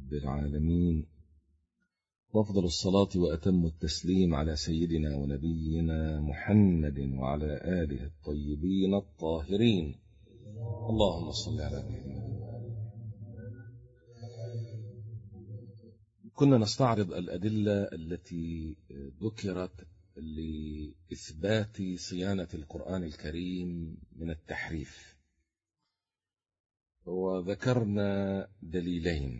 رب العالمين، وأفضل الصلاة وأتم التسليم على سيدنا ونبينا محمد وعلى آله الطيبين الطاهرين. اللهم صل على محمد. كنا نستعرض الأدلة التي ذكرت لإثبات صيانة القرآن الكريم من التحريف، وذكرنا دليلين.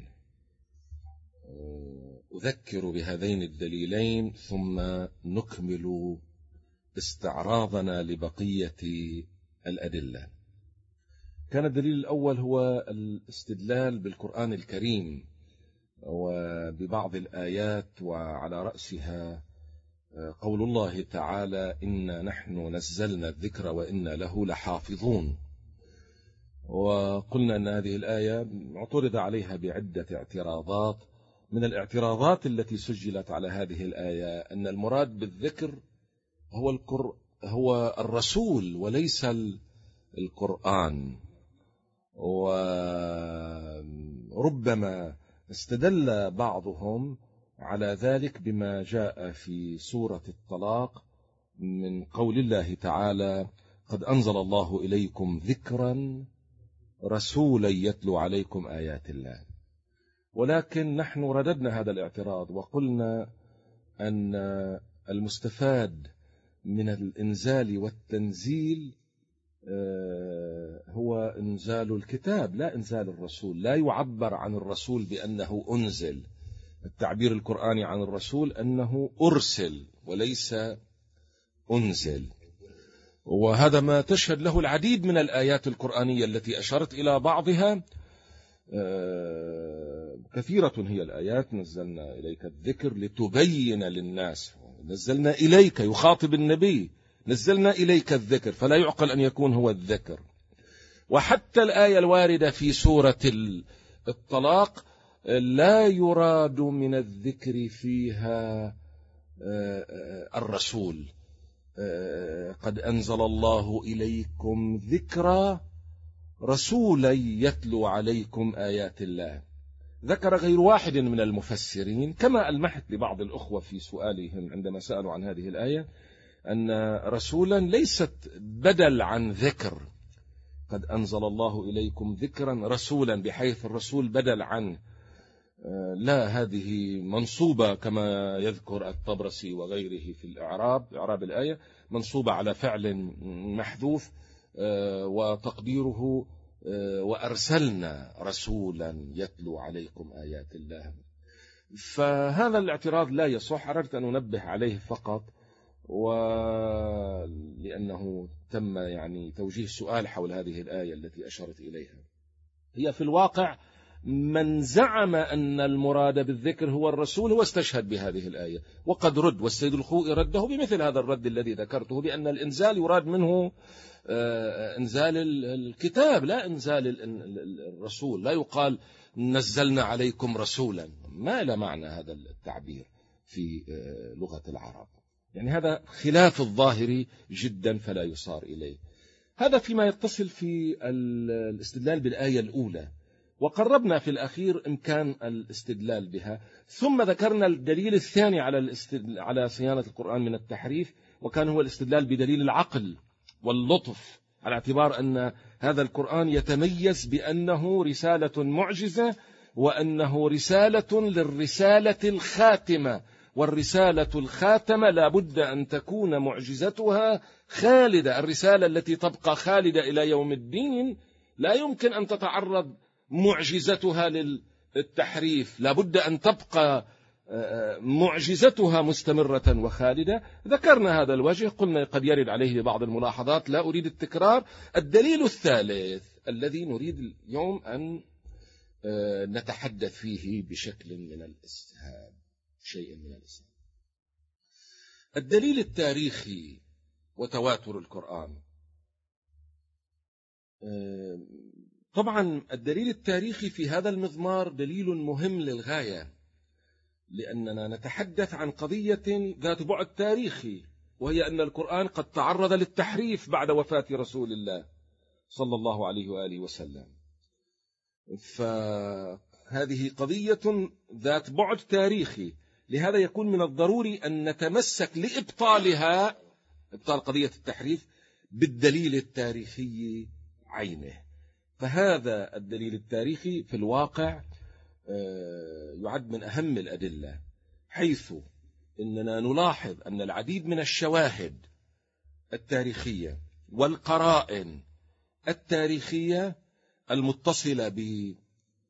أذكر بهذين الدليلين ثم نكمل استعراضنا لبقية الأدلة. كان الدليل الأول هو الاستدلال بالقرآن الكريم وببعض الآيات، وعلى رأسها قول الله تعالى: إنا نحن نزلنا الذكر وإنا له لحافظون. وقلنا أن هذه الآية اعترض عليها بعدة اعتراضات. من الاعتراضات التي سجلت على هذه الآية أن المراد بالذكر هو الرسول وليس القرآن، وربما استدل بعضهم على ذلك بما جاء في سورة الطلاق من قول الله تعالى: قد أنزل الله إليكم ذكرا رسولا يتلو عليكم آيات الله. ولكن نحن رددنا هذا الاعتراض وقلنا أن المستفاد من الإنزال والتنزيل هو إنزال الكتاب لا إنزال الرسول. لا يعبر عن الرسول بأنه أنزل. التعبير القرآني عن الرسول أنه أرسل وليس أنزل، وهذا ما تشهد له العديد من الآيات القرآنية التي أشرت إلى بعضها. كثيرة هي الآيات: نزلنا إليك الذكر لتبين للناس، نزلنا إليك يخاطب النبي، نزلنا إليك الذكر، فلا يعقل أن يكون هو الذكر. وحتى الآية الواردة في سورة الطلاق لا يراد من الذكر فيها الرسول. قد أنزل الله إليكم ذكرا رسولا يتلو عليكم آيات الله. ذكر غير واحد من المفسرين، كما ألمحت لبعض الأخوة في سؤالهم عندما سألوا عن هذه الآية، أن رسولا ليست بدل عن ذكر. قد أنزل الله إليكم ذكرا رسولا بحيث الرسول بدل عنه، لا، هذه منصوبة كما يذكر الطبرسي وغيره في إعراب الآية، منصوبة على فعل محذوف، وتقديره: وأرسلنا رسولا يتلو عليكم آيات الله. فهذا الاعتراض لا يصح. أردت أن أنبه عليه فقط، ولأنه تم توجيه سؤال حول هذه الآية التي أشرت إليها. هي في الواقع من زعم أن المراد بالذكر هو الرسول هو استشهد بهذه الآية، وقد رد، والسيد الخوئي رده بمثل هذا الرد الذي ذكرته، بأن الإنزال يراد منه إنزال الكتاب لا إنزال الرسول. لا يقال نزلنا عليكم رسولا، ما لا معنى هذا التعبير في لغة العرب. هذا خلاف الظاهر جدا، فلا يصار إليه. هذا فيما يتصل في الاستدلال بالآية الأولى، وقربنا في الأخير إمكان الاستدلال بها. ثم ذكرنا الدليل الثاني على صيانة القرآن من التحريف، وكان هو الاستدلال بدليل العقل واللطف، على اعتبار أن هذا القرآن يتميز بأنه رسالة معجزة، وأنه رسالة للرسالة الخاتمة، والرسالة الخاتمة لا بد أن تكون معجزتها خالدة. الرسالة التي تبقى خالدة إلى يوم الدين لا يمكن أن تتعرض معجزتها للتحريف، لا بد أن تبقى معجزتها مستمرة وخالدة. ذكرنا هذا الوجه، قلنا قد يرد عليه بعض الملاحظات، لا أريد التكرار. الدليل الثالث الذي نريد اليوم أن نتحدث فيه بشكل من الإسهاب، شيء من الإسهاب، الدليل التاريخي وتواتر القرآن. طبعا الدليل التاريخي في هذا المضمار دليل مهم للغاية، لأننا نتحدث عن قضية ذات بعد تاريخي، وهي أن القرآن قد تعرض للتحريف بعد وفاة رسول الله صلى الله عليه وآله وسلم. هذه قضية ذات بعد تاريخي، لهذا يكون من الضروري أن نتمسك لإبطالها، إبطال قضية التحريف، بالدليل التاريخي عينه. فهذا الدليل التاريخي في الواقع يعد من أهم الأدلة، حيث إننا نلاحظ أن العديد من الشواهد التاريخية والقرائن التاريخية المتصلة بجمع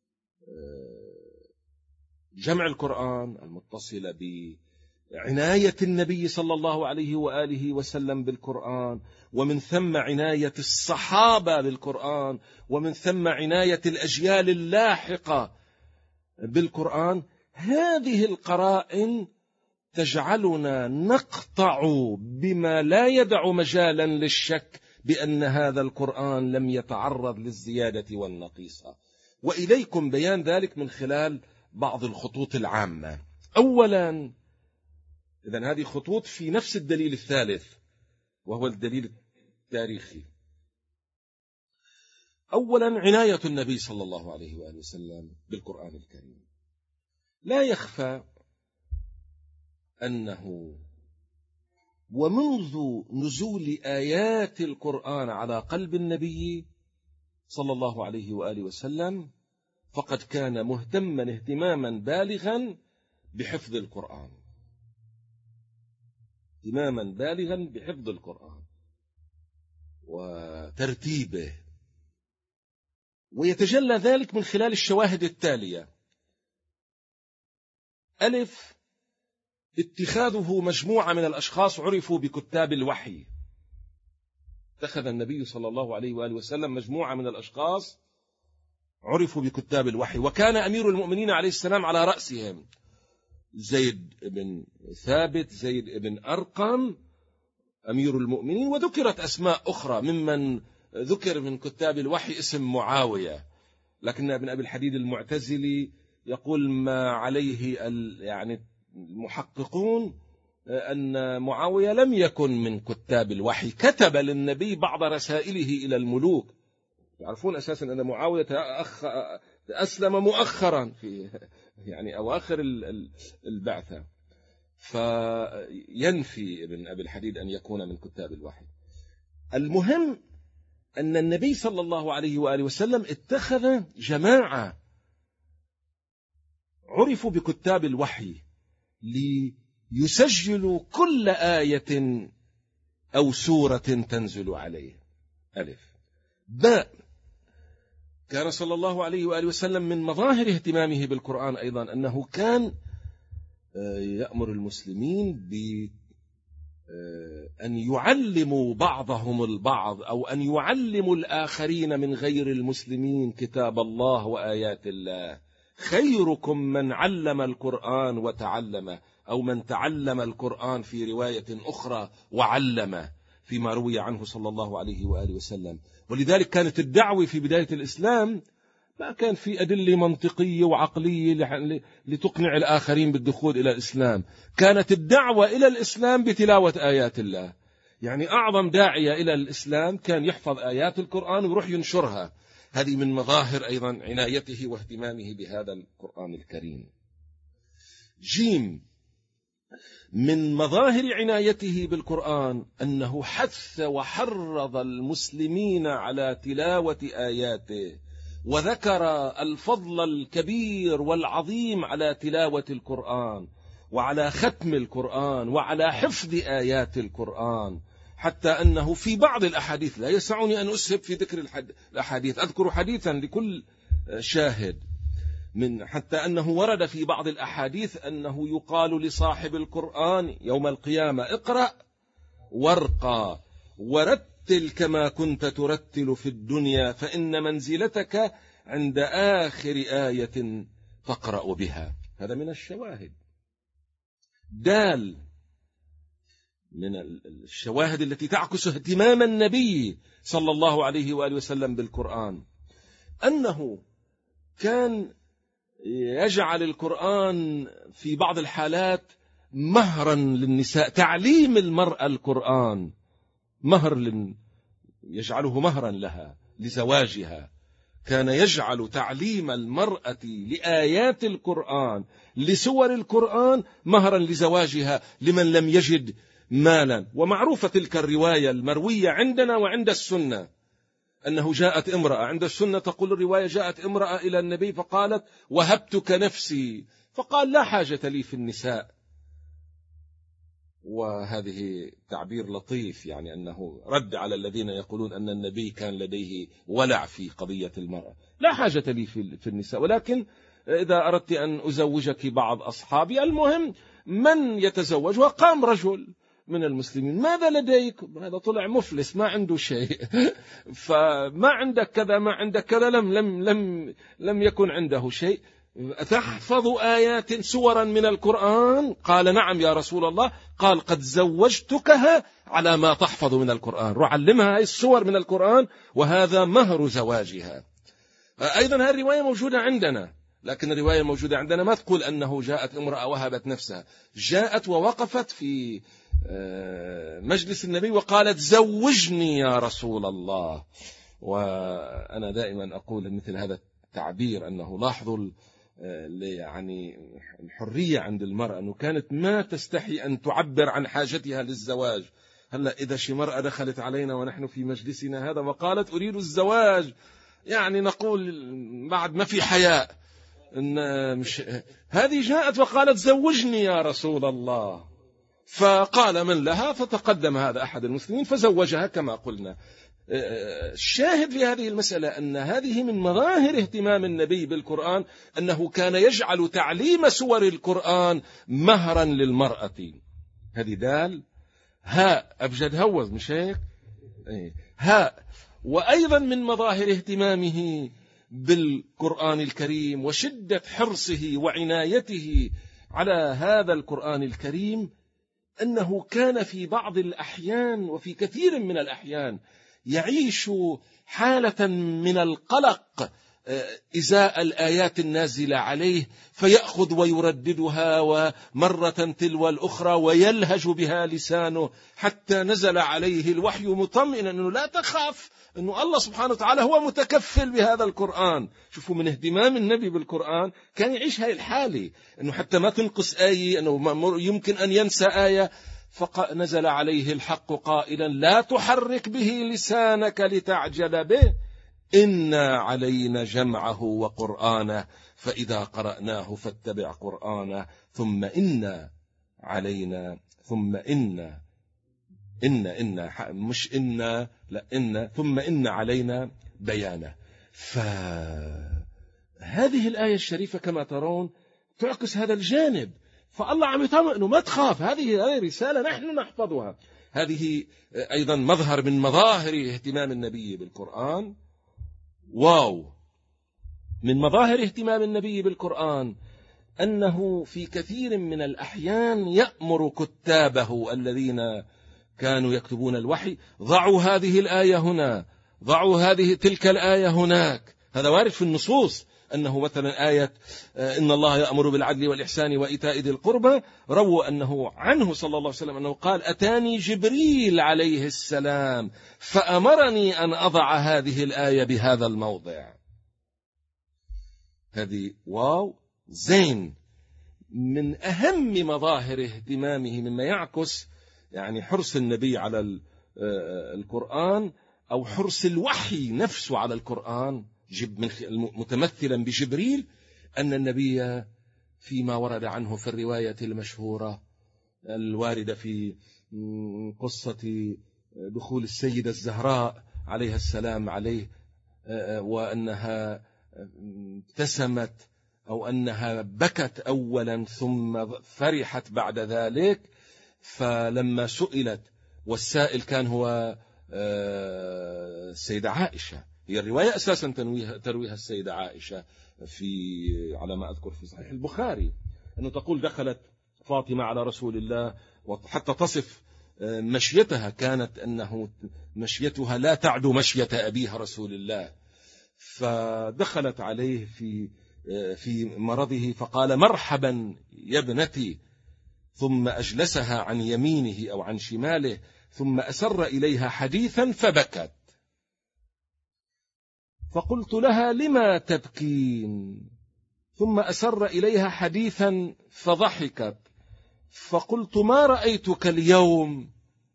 القرآن، المتصلة بعناية النبي صلى الله عليه وآله وسلم بالقرآن، ومن ثم عناية الصحابة بالقرآن، ومن ثم عناية الأجيال اللاحقة بالقرآن، هذه القرائن تجعلنا نقطع بما لا يدع مجالا للشك بأن هذا القرآن لم يتعرض للزيادة والنقيصة. وإليكم بيان ذلك من خلال بعض الخطوط العامة. أولا، إذن هذه خطوط في نفس الدليل الثالث وهو الدليل التاريخي. أولا، عناية النبي صلى الله عليه وآله وسلم بالقرآن الكريم. لا يخفى أنه ومنذ نزول آيات القرآن على قلب النبي صلى الله عليه وآله وسلم فقد كان مهتما اهتماما بالغا بحفظ القرآن، اهتماما بالغا بحفظ القرآن وترتيبه، ويتجلى ذلك من خلال الشواهد التالية. ألف، اتخاذه مجموعة من الأشخاص عرفوا بكتاب الوحي. اتخذ النبي صلى الله عليه وآله وسلم مجموعة من الأشخاص عرفوا بكتاب الوحي، وكان أمير المؤمنين عليه السلام على رأسهم زيد بن ثابت، زيد بن أرقم أمير المؤمنين، وذكرت أسماء أخرى ممن ذكر من كتاب الوحي اسم معاوية، لكن ابن أبي الحديد المعتزلي يقول ما عليه يعني المحققون أن معاوية لم يكن من كتاب الوحي، كتب للنبي بعض رسائله إلى الملوك. يعرفون أساسا أن معاوية أسلم مؤخرا في يعني أواخر البعثة، فينفي ابن أبي الحديد أن يكون من كتاب الوحي. المهم أن النبي صلى الله عليه وآله وسلم اتخذ جماعة عرفوا بكتاب الوحي ليسجلوا كل آية أو سورة تنزل عليه. ألف. باء، كان صلى الله عليه وآله وسلم من مظاهر اهتمامه بالقرآن أيضا أنه كان يأمر المسلمين بأن يعلموا بعضهم البعض أو أن يعلموا الآخرين من غير المسلمين كتاب الله وآيات الله. خيركم من علم القرآن وتعلم، أو من تعلم القرآن في رواية أخرى وعلم، فيما روي عنه صلى الله عليه وآله وسلم. ولذلك كانت الدعوة في بداية الإسلام ما كان في أدلة منطقية وعقلية لتقنع الآخرين بالدخول إلى الإسلام. كانت الدعوة إلى الإسلام بتلاوة آيات الله. يعني أعظم داعية إلى الإسلام كان يحفظ آيات القرآن ويروح ينشرها. هذه من مظاهر أيضا عنايته واهتمامه بهذا القرآن الكريم. جيم، من مظاهر عنايته بالقرآن أنه حث وحرض المسلمين على تلاوة آياته، وذكر الفضل الكبير والعظيم على تلاوة القرآن وعلى ختم القرآن وعلى حفظ آيات القرآن، حتى أنه في بعض الأحاديث، لا يسعني أن أسهب في ذكر الأحاديث، أذكر حديثا لكل شاهد، حتى أنه ورد في بعض الأحاديث أنه يقال لصاحب القرآن يوم القيامة: اقرأ وارقى ورتل كما كنت ترتل في الدنيا، فإن منزلتك عند آخر آية تقرأ بها. هذا من الشواهد. دال، من الشواهد التي تعكس اهتمام النبي صلى الله عليه وآله وسلم بالقرآن أنه كان يجعل القرآن في بعض الحالات مهرا للنساء، تعليم المرأة القرآن مهر، يجعله مهرا لها لزواجها. كان يجعل تعليم المرأة لآيات القرآن لسور القرآن مهرا لزواجها لمن لم يجد مالا. ومعروفة تلك الرواية المروية عندنا وعند السنة أنه جاءت امرأة، عند السنة تقول الرواية جاءت امرأة إلى النبي فقالت وهبتك نفسي، فقال لا حاجة لي في النساء. وهذه تعبير لطيف، يعني أنه رد على الذين يقولون أن النبي كان لديه ولع في قضية المرأة. لا حاجة لي في النساء، ولكن إذا أردت أن أزوجك بعض أصحابي، المهم من يتزوج. وقام رجل من المسلمين ماذا لديك؟ هذا طلع مفلس ما عنده شيء فما عندك كذا ما عندك كذا، لم يكن عنده شيء. تحفظ آيات سورا من القرآن؟ قال نعم يا رسول الله. قال قد زوجتكها على ما تحفظ من القرآن، رعلمها السور من القرآن وهذا مهر زواجها. أيضا هذه الرواية موجودة عندنا، لكن الرواية الموجودة عندنا ما تقول أنه جاءت امرأة وهبت نفسها، جاءت ووقفت في مجلس النبي وقالت زوجني يا رسول الله. وأنا دائما أقول مثل هذا التعبير أنه لاحظوا يعني الحرية عند المرأة، أنه كانت ما تستحي أن تعبر عن حاجتها للزواج. هلأ إذا شي مرأة دخلت علينا ونحن في مجلسنا هذا وقالت أريد الزواج، يعني نقول بعد ما في حياء إن مش هذه جاءت وقالت زوجني يا رسول الله، فقال من لها، فتقدم هذا أحد المسلمين فزوجها كما قلنا. الشاهد في هذه المسألة أن هذه من مظاهر اهتمام النبي بالقرآن، أنه كان يجعل تعليم سور القرآن مهرا للمرأة. هذه دال هاء أبجد هوز مش هيك هاء. وأيضا من مظاهر اهتمامه بالقرآن الكريم وشدة حرصه وعنايته على هذا القرآن الكريم أنه كان في بعض الأحيان وفي كثير من الأحيان يعيش حالة من القلق إزاء الآيات النازلة عليه، فيأخذ ويرددها ومرة تلو الأخرى ويلهج بها لسانه حتى نزل عليه الوحي مطمئنا أنه لا تخاف، أنه الله سبحانه وتعالى هو متكفل بهذا القرآن. شوفوا من اهتمام النبي بالقرآن كان يعيش هاي الحالة، أنه حتى ما تنقص آية، أنه يمكن أن ينسى آية، فنزل عليه الحق قائلا لا تحرك به لسانك لتعجل به إنا علينا جمعه وقرآنه فإذا قرأناه فاتبع قرآنه ثم إنا علينا مش إنا لا إنا ثم إن علينا بيانه. فهذه الآية الشريفة كما ترون تعكس هذا الجانب. فالله عم يطمئن إنه ما تخاف، هذه رسالة نحن نحفظها. هذه أيضا مظهر من مظاهر اهتمام النبي بالقرآن. من مظاهر اهتمام النبي بالقرآن أنه في كثير من الأحيان يأمر كتابه الذين كانوا يكتبون الوحي ضعوا هذه الآية هنا، ضعوا تلك الآية هناك. هذا وارد في النصوص، أنه مثلا آية إن الله يأمر بالعدل والإحسان وإيتاء ذي القربى، رووا أنه عنه صلى الله عليه وسلم أنه قال أتاني جبريل عليه السلام فأمرني أن أضع هذه الآية بهذا الموضع. هذه زين من أهم مظاهر اهتمامه، مما يعكس يعني حرص النبي على القرآن أو حرص الوحي نفسه على القرآن متمثلا بجبريل، أن النبي فيما ورد عنه في الرواية المشهورة الواردة في قصة دخول السيدة الزهراء عليها السلام عليه، وأنها ابتسمت أو أنها بكت أولا ثم فرحت بعد ذلك. فلما سئلت، والسائل كان هو السيدة عائشة، هي الرواية أساسا ترويها السيدة عائشة على ما أذكر في صحيح البخاري، أنه تقول دخلت فاطمة على رسول الله وحتى تصف مشيتها، كانت أنه مشيتها لا تعدو مشية أبيها رسول الله. فدخلت عليه في مرضه فقال مرحبا يا ابنتي، ثم أجلسها عن يمينه أو عن شماله، ثم أسر إليها حديثا فبكت. فقلت لها: لما تبكين؟ ثم أسر إليها حديثا فضحكت. فقلت: ما رأيتك اليوم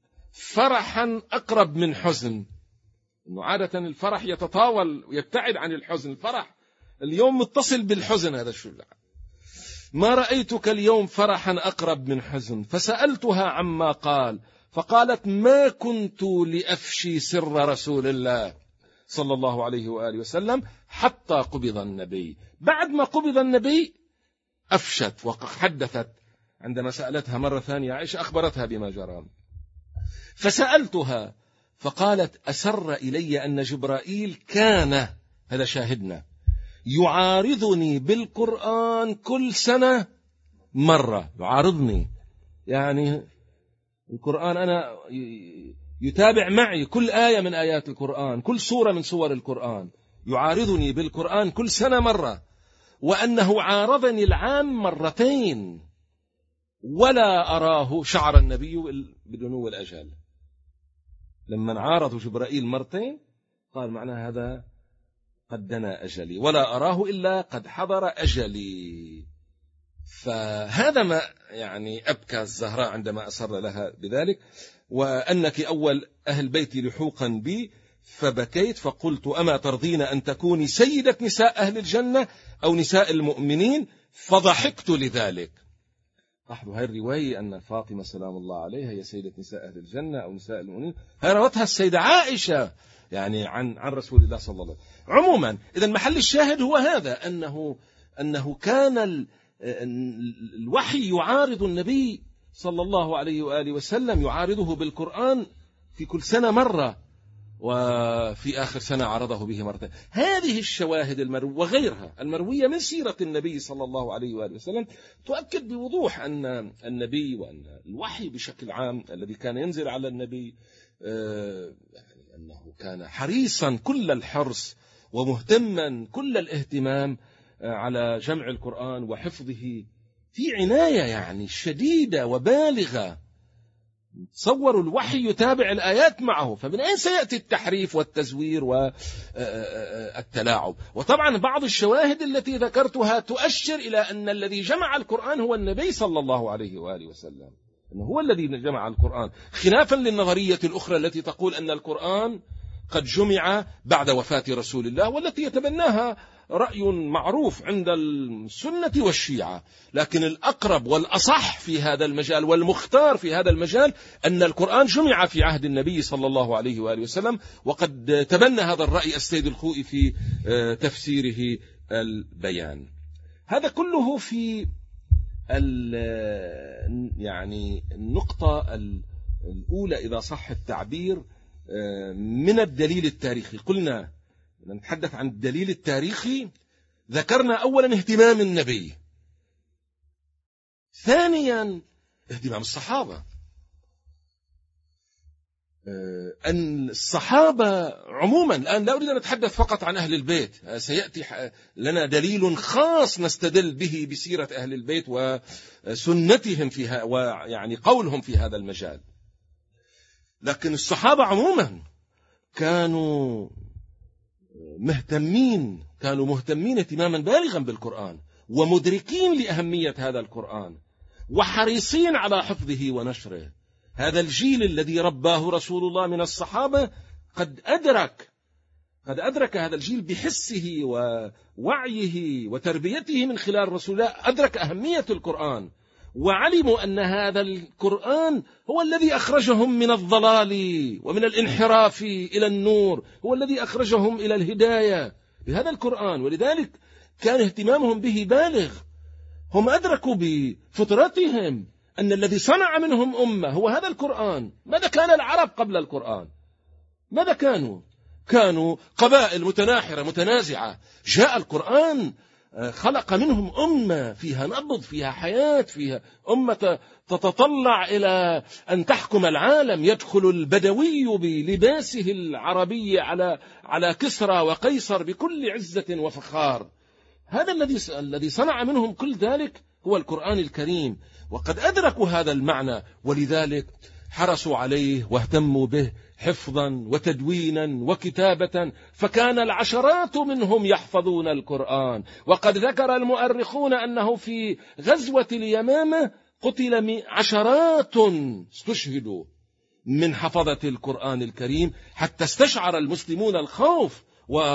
فرحا أقرب من حزن. إنه عادة الفرح يتطاول ويبتعد عن الحزن، الفرح اليوم متصل بالحزن. هذا شو؟ ما رأيتك اليوم فرحا أقرب من حزن. فسألتها عما قال، فقالت: ما كنت لأفشي سر رسول الله صلى الله عليه وآله وسلم حتى قبض النبي. بعد ما قبض النبي أفشت وحدثت. عندما سألتها مرة ثانية عائشة أخبرتها بما جرى. فسألتها فقالت: أسر إلي أن جبرائيل كان، هذا شاهدنا، يعارضني بالقرآن كل سنة مرة. يعارضني يعني القرآن أنا يتابع معي كل آية من آيات القرآن، كل سورة من سور القرآن، يعارضني بالقرآن كل سنة مرة، وأنه عارضني العام مرتين ولا أراه شعر النبي بدنو الأجل. لما عارض جبرائيل مرتين قال معنى هذا قد دنا أجلي، ولا أراه إلا قد حضر أجلي. فهذا ما يعني أبكى الزهراء عندما أصر لها بذلك. وأنك أول أهل بيتي لحوقا بي، فبكيت فقلت: أما ترضين أن تكوني سيدة نساء أهل الجنة أو نساء المؤمنين؟ فضحكت لذلك. لاحظوا هذه الرواية أن فاطمة سلام الله عليها هي سيدة نساء أهل الجنة أو نساء المؤمنين، هذا روتها السيدة عائشة يعني عن رسول الله صلى الله عليه وسلم. عموما إذا محل الشاهد هو هذا، أنه كان الوحي يعارض النبي صلى الله عليه وآله وسلم، يعارضه بالقرآن في كل سنة مرة، وفي آخر سنة عرضه به مرتين. هذه الشواهد وغيرها المروية من سيرة النبي صلى الله عليه وآله وسلم تؤكد بوضوح أن النبي وأن الوحي بشكل عام الذي كان ينزل على النبي يعني أنه كان حريصا كل الحرص ومهتما كل الاهتمام على جمع القرآن وحفظه في عناية يعني شديدة وبالغة. تصوروا الوحي يتابع الآيات معه، فمن أين سيأتي التحريف والتزوير والتلاعب؟ وطبعا بعض الشواهد التي ذكرتها تؤشر إلى أن الذي جمع القرآن هو النبي صلى الله عليه وآله وسلم، أنه هو الذي جمع القرآن، خلافا للنظرية الأخرى التي تقول أن القرآن قد جمع بعد وفاة رسول الله، والتي يتبناها رأي معروف عند السنة والشيعة. لكن الأقرب والأصح في هذا المجال والمختار في هذا المجال أن القرآن جمع في عهد النبي صلى الله عليه وآله وسلم، وقد تبنى هذا الرأي السيد الخوئي في تفسيره البيان. هذا كله في يعني النقطة الأولى إذا صح التعبير من الدليل التاريخي. قلنا نتحدث عن الدليل التاريخي، ذكرنا أولا اهتمام النبي، ثانيا اهتمام الصحابة. أن الصحابة عموما، الآن لا أريد أن نتحدث فقط عن أهل البيت، سيأتي لنا دليل خاص نستدل به بسيرة أهل البيت وسنتهم فيها ويعني قولهم في هذا المجال. لكن الصحابة عموما كانوا مهتمين اهتماما بالغا بالقرآن، ومدركين لأهمية هذا القرآن، وحريصين على حفظه ونشره. هذا الجيل الذي رباه رسول الله من الصحابة قد أدرك هذا الجيل بحسه ووعيه وتربيته من خلال رسول الله، أدرك أهمية القرآن، وعلموا أن هذا القرآن هو الذي أخرجهم من الضلال ومن الانحراف إلى النور، هو الذي أخرجهم إلى الهداية بهذا القرآن. ولذلك كان اهتمامهم به بالغ. هم أدركوا بفطرتهم أن الذي صنع منهم أمة هو هذا القرآن. ماذا كان العرب قبل القرآن؟ ماذا كانوا قبائل متناحرة متنازعة. جاء القرآن خلق منهم أمة فيها نبض، فيها حياة، فيها أمة تتطلع إلى أن تحكم العالم. يدخل البدوي بلباسه العربي على كسرى وقيصر بكل عزة وفخار. هذا الذي صنع منهم كل ذلك هو القرآن الكريم، وقد أدركوا هذا المعنى. ولذلك حرصوا عليه واهتموا به حفظا وتدوينا وكتابة، فكان العشرات منهم يحفظون القرآن. وقد ذكر المؤرخون أنه في غزوة اليمامة قتل عشرات استشهدوا من حفظة القرآن الكريم، حتى استشعر المسلمون الخوف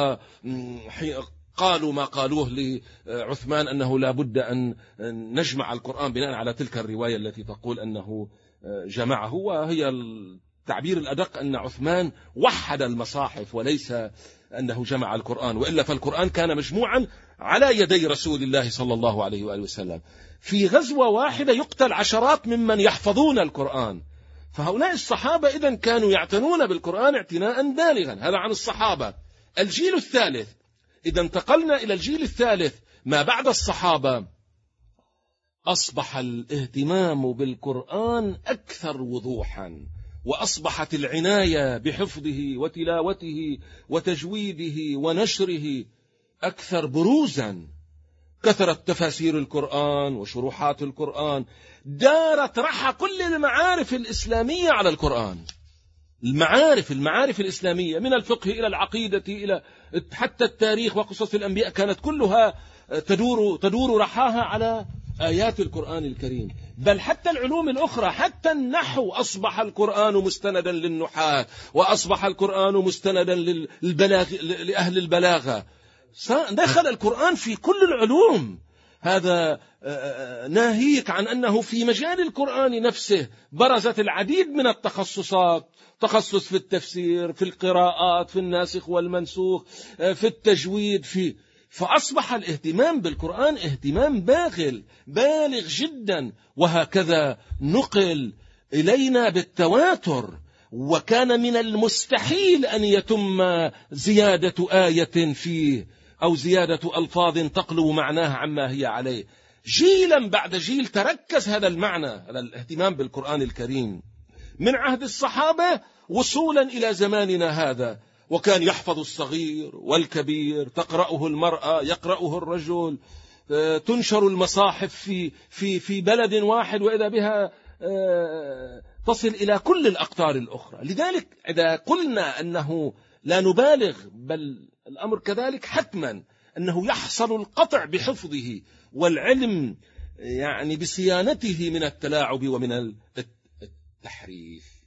وقالوا ما قالوه لعثمان أنه لا بد أن نجمع القرآن بناء على تلك الرواية التي تقول أنه جمعه. وهي التعبير الأدق أن عثمان وحد المصاحف وليس أنه جمع القرآن، وإلا فالقرآن كان مجموعا على يدي رسول الله صلى الله عليه وآله وسلم. في غزوة واحدة يقتل عشرات ممن يحفظون القرآن. فهؤلاء الصحابة إذن كانوا يعتنون بالقرآن اعتناء بالغا. هذا عن الصحابة. الجيل الثالث، إذا انتقلنا إلى الجيل الثالث ما بعد الصحابة، أصبح الاهتمام بالقرآن أكثر وضوحا، وأصبحت العناية بحفظه وتلاوته وتجويده ونشره أكثر بروزا. كثرت تفاسير القرآن وشروحات القرآن، دارت رحى كل المعارف الإسلامية على القرآن. المعارف الإسلامية من الفقه إلى العقيدة إلى حتى التاريخ وقصص الأنبياء كانت كلها تدور رحاها على آيات القرآن الكريم. بل حتى العلوم الأخرى، حتى النحو أصبح القرآن مستندا للنحاة، وأصبح القرآن مستندا لأهل البلاغة. دخل القرآن في كل العلوم. هذا ناهيك عن أنه في مجال القرآن نفسه برزت العديد من التخصصات، تخصص في التفسير، في القراءات، في الناسخ والمنسوخ، في التجويد، فأصبح الاهتمام بالقرآن اهتمام بالغ جدا. وهكذا نقل إلينا بالتواتر، وكان من المستحيل أن يتم زيادة آية فيه أو زيادة ألفاظ تقلب معناها عما هي عليه. جيلا بعد جيل تركز هذا المعنى، هذا الاهتمام بالقرآن الكريم، من عهد الصحابة وصولا إلى زماننا هذا. وكان يحفظ الصغير والكبير، تقرأه المرأة، يقرأه الرجل، تنشر المصاحف في بلد واحد وإذا بها تصل إلى كل الأقطار الأخرى. لذلك إذا قلنا أنه لا نبالغ، بل الأمر كذلك حتما أنه يحصل القطع بحفظه والعلم يعني بصيانته من التلاعب ومن التحريف.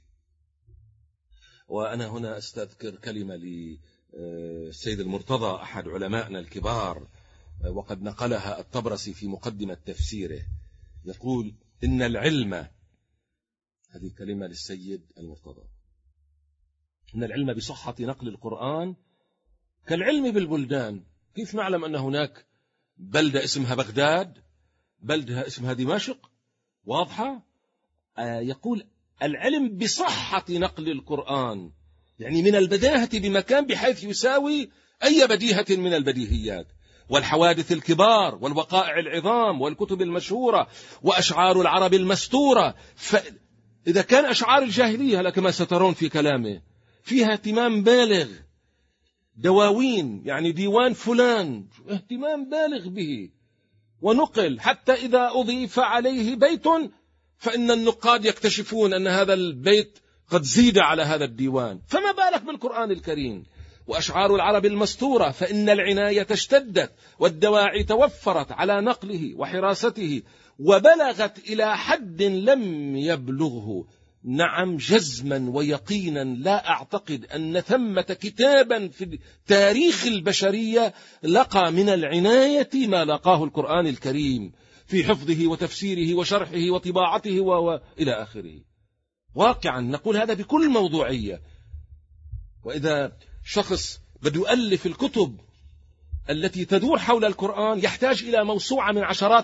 وأنا هنا أستذكر كلمة للسيد المرتضى أحد علمائنا الكبار، وقد نقلها الطبرسي في مقدمة تفسيره، يقول إن العلم، هذه كلمة للسيد المرتضى، إن العلم بصحة نقل القرآن كالعلم بالبلدان. كيف نعلم أن هناك بلدة اسمها بغداد، بلدة اسمها دمشق؟ واضحة؟ يقول العلم بصحة نقل القرآن، يعني من البداهة بمكان بحيث يساوي أي بديهة من البديهيات، والحوادث الكبار والوقائع العظام والكتب المشهورة وأشعار العرب المستورة. فإذا كان أشعار الجاهلية كما سترون في كلامه فيها اهتمام بالغ، دواوين يعني ديوان فلان اهتمام بالغ به، ونقل حتى إذا أضيف عليه بيت فإن النقاد يكتشفون أن هذا البيت قد زيد على هذا الديوان، فما بالك بالقرآن الكريم. وأشعار العرب المستورة فإن العناية اشتدت والدواعي توفرت على نقله وحراسته، وبلغت إلى حد لم يبلغه. نعم جزما ويقينا لا أعتقد أن ثمة كتابا في تاريخ البشرية لقى من العناية ما لقاه القرآن الكريم في حفظه وتفسيره وشرحه وطباعته وإلى آخره. واقعا نقول هذا بكل موضوعية. وإذا شخص بده يؤلف الكتب التي تدور حول القرآن يحتاج إلى موسوعة من عشرات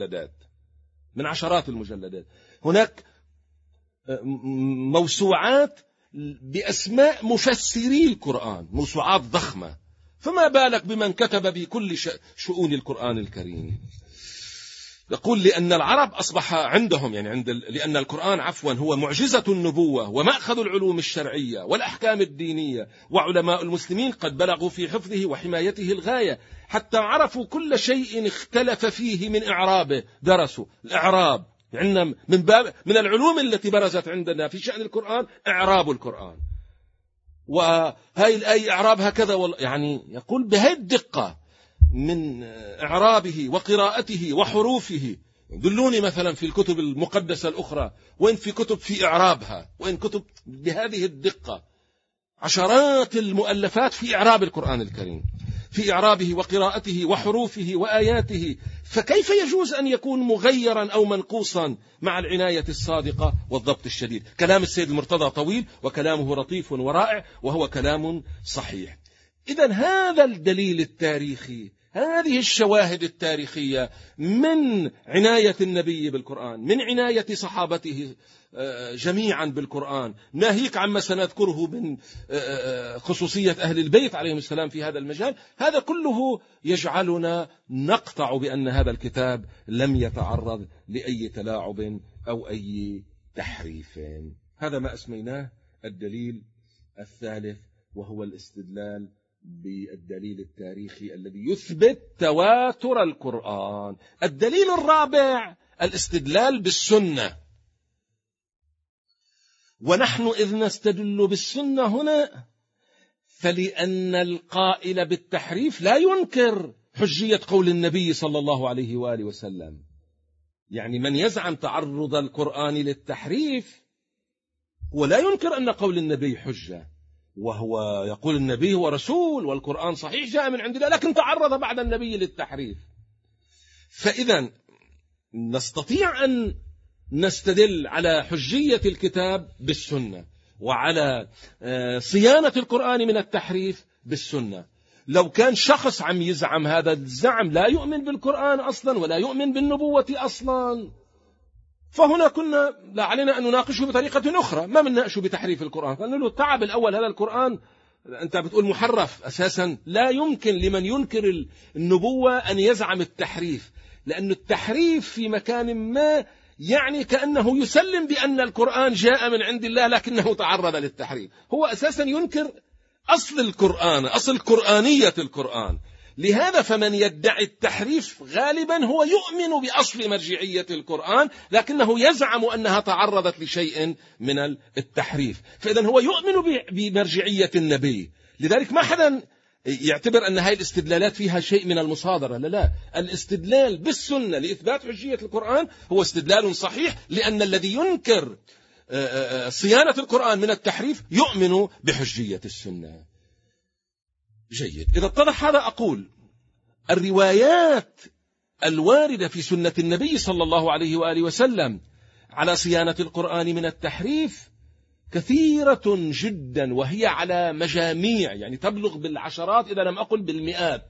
المجلدات. هناك موسوعات بأسماء مفسري القرآن، موسوعات ضخمة، فما بالك بمن كتب بكل شؤون القرآن الكريم. يقول لأن العرب أصبح عندهم لأن القرآن هو معجزة النبوة ومأخذ العلوم الشرعية والأحكام الدينية، وعلماء المسلمين قد بلغوا في حفظه وحمايته الغاية، حتى عرفوا كل شيء اختلف فيه من إعرابه، درسوا الإعراب عندنا من العلوم التي برزت عندنا في شأن القرآن إعراب القرآن، وهاي الآية إعرابها كذا، يعني يقول بهذه الدقة من إعرابه وقراءته وحروفه. دلوني مثلا في الكتب المقدسة الأخرى وين في كتب في إعرابها، وين كتب بهذه الدقة. عشرات المؤلفات في إعراب القرآن الكريم، في إعرابه وقراءته وحروفه وآياته. فكيف يجوز أن يكون مغيرا أو منقوصا مع العناية الصادقة والضبط الشديد؟ كلام السيد المرتضى طويل وكلامه لطيف ورائع وهو كلام صحيح. إذن هذا الدليل التاريخي، هذه الشواهد التاريخية من عناية النبي بالقرآن، من عناية صحابته جميعا بالقرآن، ناهيك عما سنذكره من خصوصية أهل البيت عليهم السلام في هذا المجال، هذا كله يجعلنا نقطع بأن هذا الكتاب لم يتعرض لأي تلاعب أو أي تحريف. هذا ما أسميناه الدليل الثالث، وهو الاستدلال بالدليل التاريخي الذي يثبت تواتر القرآن. الدليل الرابع الاستدلال بالسنة. ونحن إذ نستدل بالسنة هنا فلأن القائل بالتحريف لا ينكر حجية قول النبي صلى الله عليه وآله وسلم. يعني من يزعم تعرض القرآن للتحريف ولا ينكر أن قول النبي حجة، وهو يقول النبي هو رسول والقرآن صحيح جاء من عند الله، لكن تعرض بعد النبي للتحريف. فإذا نستطيع أن نستدل على حجية الكتاب بالسنة، وعلى صيانة القرآن من التحريف بالسنة. لو كان شخص عم يزعم هذا الزعم لا يؤمن بالقرآن أصلا ولا يؤمن بالنبوة أصلا، فهنا كنا لا علينا أن نناقشه بطريقة أخرى، ما بنناقشه بتحريف القرآن. قلنا له التعب الأول، هذا القرآن أنت بتقول محرف أساسا، لا يمكن لمن ينكر النبوة أن يزعم التحريف، لأن التحريف في مكان ما يعني كأنه يسلم بأن القرآن جاء من عند الله لكنه تعرض للتحريف. هو أساسا ينكر أصل القرآن، أصل قرآنية القرآن. لهذا فمن يدعي التحريف غالبا هو يؤمن بأصل مرجعية القرآن لكنه يزعم أنها تعرضت لشيء من التحريف. فإذا هو يؤمن بمرجعية النبي، لذلك ما حدا يعتبر أن هذه الاستدلالات فيها شيء من المصادرة. لا، الاستدلال بالسنة لإثبات حجية القرآن هو استدلال صحيح، لأن الذي ينكر صيانة القرآن من التحريف يؤمن بحجية السنة. جيد، إذا اتضح هذا أقول الروايات الواردة في سنة النبي صلى الله عليه وآله وسلم على صيانة القرآن من التحريف كثيرة جدا، وهي على مجاميع، يعني تبلغ بالعشرات إذا لم أقل بالمئات،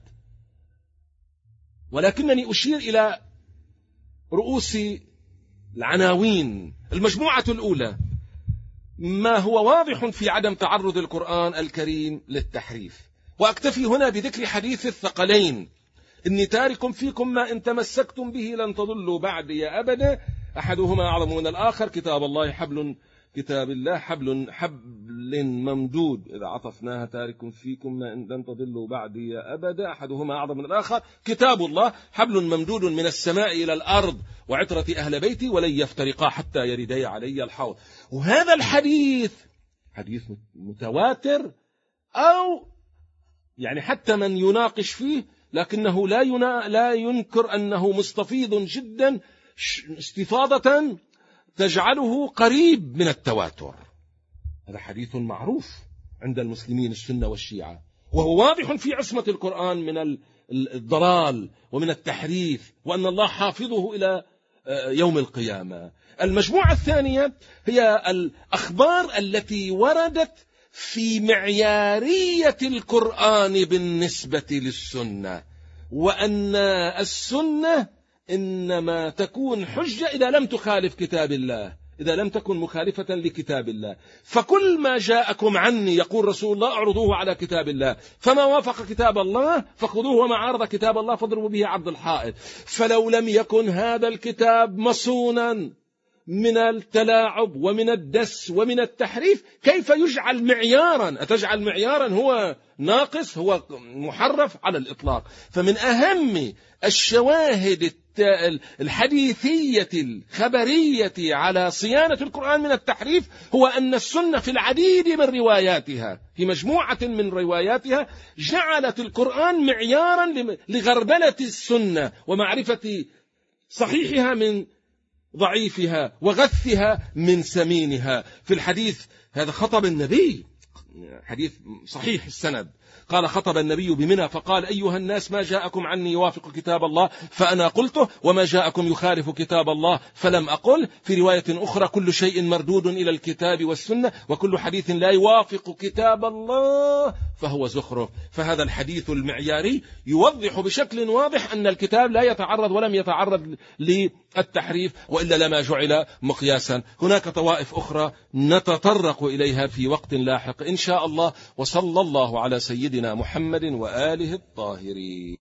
ولكنني أشير إلى رؤوس العناوين. المجموعة الأولى ما هو واضح في عدم تعرض القرآن الكريم للتحريف، وأكتفي هنا بذكر حديث الثقلين: إني تارك فيكم ما إن تمسكتم به لن تضلوا بعدي أبدا، أحدهما أعظم من الآخر، كتاب الله كتاب الله حبل ممدود، إذا عطفناها تارك فيكم ما إن لن تضلوا بعدي أبدا، أحدهما أعظم من الآخر، كتاب الله حبل ممدود من السماء إلى الأرض وعترة أهل بيتي ولن يفترقا حتى يردي علي الحوض. وهذا الحديث حديث متواتر، أو يعني حتى من يناقش فيه لكنه لا ينكر أنه مستفيض جدا استفاضة تجعله قريب من التواتر. هذا حديث معروف عند المسلمين السنة والشيعة، وهو واضح في عصمة القرآن من الضلال ومن التحريف، وأن الله حافظه إلى يوم القيامة. المجموعة الثانية هي الأخبار التي وردت في معيارية القرآن بالنسبة للسنة، وأن السنة إنما تكون حجة إذا لم تخالف كتاب الله، إذا لم تكن مخالفة لكتاب الله. فكل ما جاءكم عني يقول رسول الله اعرضوه على كتاب الله، فما وافق كتاب الله فخذوه، وما عارض كتاب الله فاضربوا به عرض الحائط. فلو لم يكن هذا الكتاب مصونا من التلاعب ومن الدس ومن التحريف كيف يجعل معيارا؟ أتجعل معيارا هو ناقص، هو محرف على الإطلاق. فمن أهم الشواهد الحديثية الخبرية على صيانة القرآن من التحريف هو أن السنة في العديد من رواياتها، في مجموعة من رواياتها، جعلت القرآن معيارا لغربلة السنة ومعرفة صحيحها من ضعيفها وغثها من سمينها. في الحديث هذا خطب النبي، حديث صحيح السند، قال خطب النبي بمنى فقال أيها الناس ما جاءكم عني يوافق كتاب الله فأنا قلته وما جاءكم يخالف كتاب الله فلم أقل. في رواية أخرى كل شيء مردود إلى الكتاب والسنة وكل حديث لا يوافق كتاب الله فهو زخرف. فهذا الحديث المعياري يوضح بشكل واضح أن الكتاب لا يتعرض ولم يتعرض للتحريف، وإلا لما جعل مقياسا. هناك طوائف أخرى نتطرق إليها في وقت لاحق إن شاء الله. وصلى الله على سيدنا محمد وآله الطاهرين.